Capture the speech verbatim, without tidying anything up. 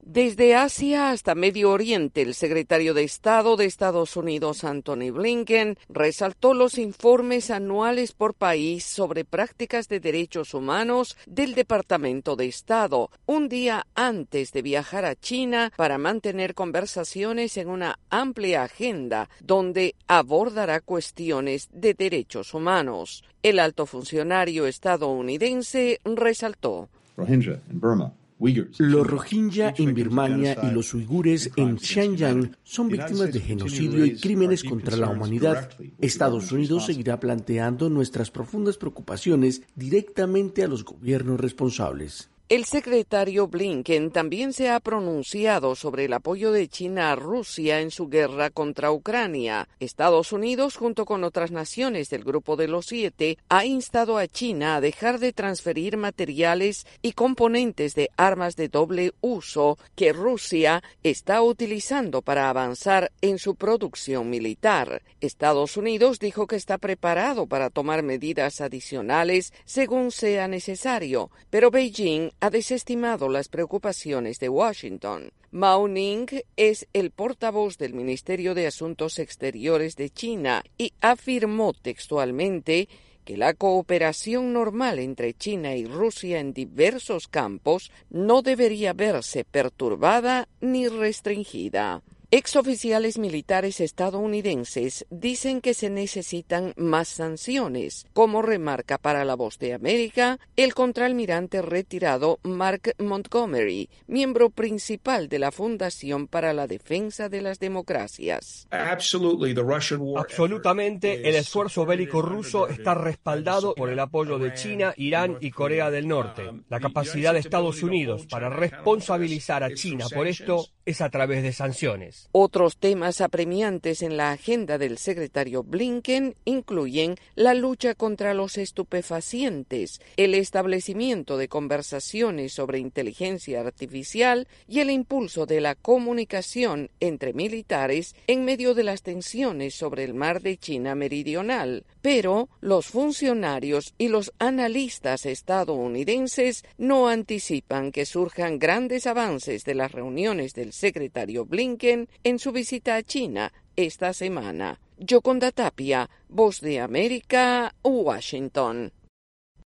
Desde Asia hasta Medio Oriente, el secretario de Estado de Estados Unidos, Antony Blinken, resaltó los informes anuales por país sobre prácticas de derechos humanos del Departamento de Estado, un día antes de viajar a China para mantener conversaciones en una amplia agenda donde abordará cuestiones de derechos humanos. El alto funcionario estadounidense resaltó: Rohingya en Burma. Los Rohingya en Birmania y los uigures en Xinjiang son víctimas de genocidio y crímenes contra la humanidad. Estados Unidos seguirá planteando nuestras profundas preocupaciones directamente a los gobiernos responsables. El secretario Blinken también se ha pronunciado sobre el apoyo de China a Rusia en su guerra contra Ucrania. Estados Unidos, junto con otras naciones del Grupo de los Siete, ha instado a China a dejar de transferir materiales y componentes de armas de doble uso que Rusia está utilizando para avanzar en su producción militar. Estados Unidos dijo que está preparado para tomar medidas adicionales según sea necesario, pero Beijing ha desestimado las preocupaciones de Washington. Mao Ning es el portavoz del Ministerio de Asuntos Exteriores de China y afirmó textualmente que la cooperación normal entre China y Rusia en diversos campos no debería verse perturbada ni restringida. Exoficiales militares estadounidenses dicen que se necesitan más sanciones, como remarca para La Voz de América el contraalmirante retirado Mark Montgomery, miembro principal de la Fundación para la Defensa de las Democracias. Absolutamente, el esfuerzo bélico ruso está respaldado por el apoyo de China, Irán y Corea del Norte. La capacidad de Estados Unidos para responsabilizar a China por esto es a través de sanciones. Otros temas apremiantes en la agenda del secretario Blinken incluyen la lucha contra los estupefacientes, el establecimiento de conversaciones sobre inteligencia artificial y el impulso de la comunicación entre militares en medio de las tensiones sobre el mar de China Meridional. Pero los funcionarios y los analistas estadounidenses no anticipan que surjan grandes avances de las reuniones del secretario Blinken en su visita a China esta semana. Yoconda Tapia, Voz de América, Washington.